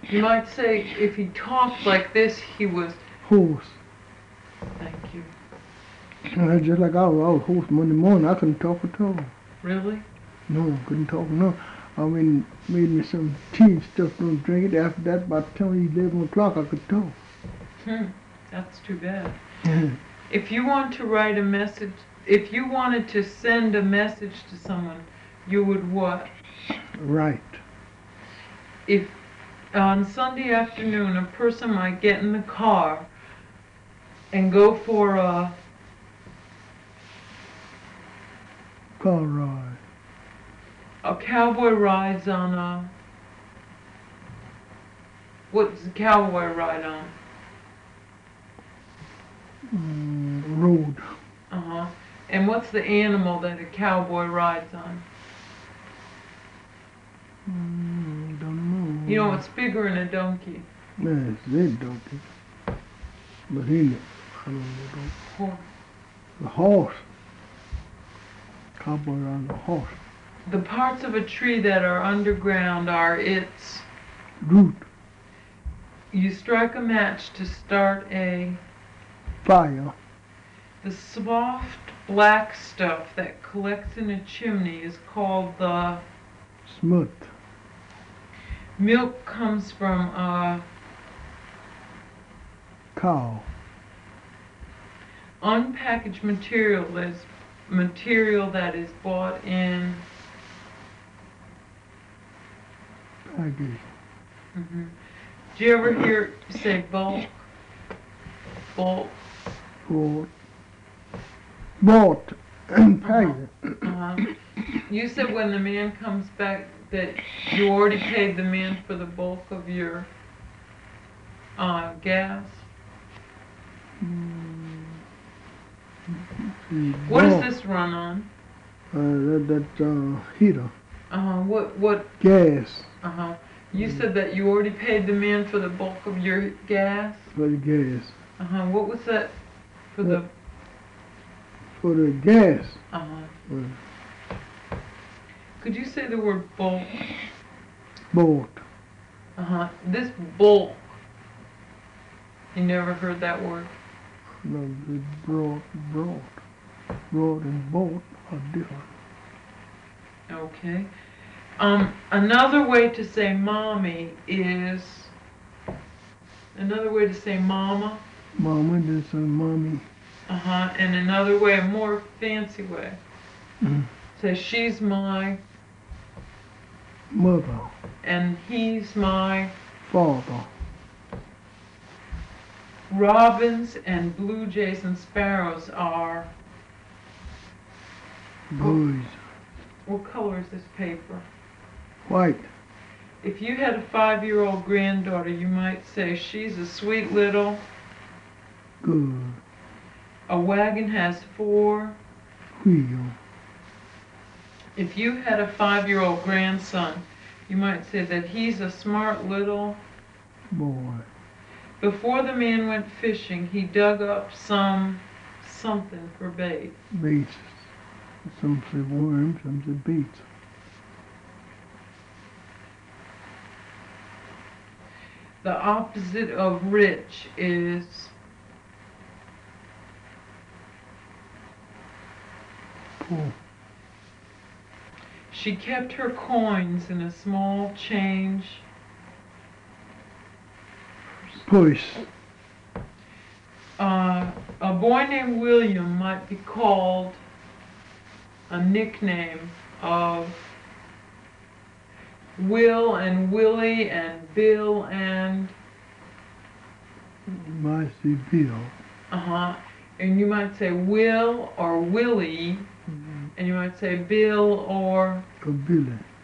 You might say if he talked like this, he was. Hoarse. Thank you. Just like I was hoarse Monday morning. I couldn't talk at all. Really? No, couldn't talk. No. I mean, made me some tea and stuff. Don't drink it. After that, by the time 11 o'clock, I could talk. That's too bad. If you want to write a message, if you wanted to send a message to someone, you would what? Right. If on Sunday afternoon a person might get in the car and go for Car ride. a cowboy rides on a, what's the cowboy ride on? Road. Uh-huh. And what's the animal that a cowboy rides on? Don't know. You know, it's bigger than a donkey. Yeah, it's that donkey. But he, I don't know. Horse. The horse. Cowboy on the horse. The parts of a tree that are underground are its. Root. You strike a match to start a. Fire. The soft black stuff that collects in a chimney is called the. Smut. Milk comes from a. Cow. Unpackaged material is material that is bought in. Package. Do you ever hear say bulk? Bulk. Bought and paid. You said when the man comes back that you already paid the man for the bulk of your gas. What does this run on? That heater. What? Gas. You said that you already paid the man for the bulk of your gas. For the gas. What was that for the? For the gas. Could you say the word bulk? Bought. This bulk. You never heard that word? No, the broad. Broad and bought are different. Okay. Another way to say mommy is. Another way to say mama. Mama, this is mommy. And another way, a more fancy way. Say she's my mother. And he's my father. Robins and blue jays and sparrows are birds. What color is this paper? White. If you had a 5-year-old granddaughter, you might say she's a sweet little. Good. A wagon has 4 wheels. If you had a 5-year-old grandson, you might say that he's a smart little boy. Before the man went fishing, he dug up something for bait. Baits. Some say worms, some say baits. The opposite of rich is poor. She kept her coins in a small change purse. A boy named William might be called a nickname of Will and Willie and Bill and might say Bill. And you might say Will or Willie, and you might say Bill or Billy.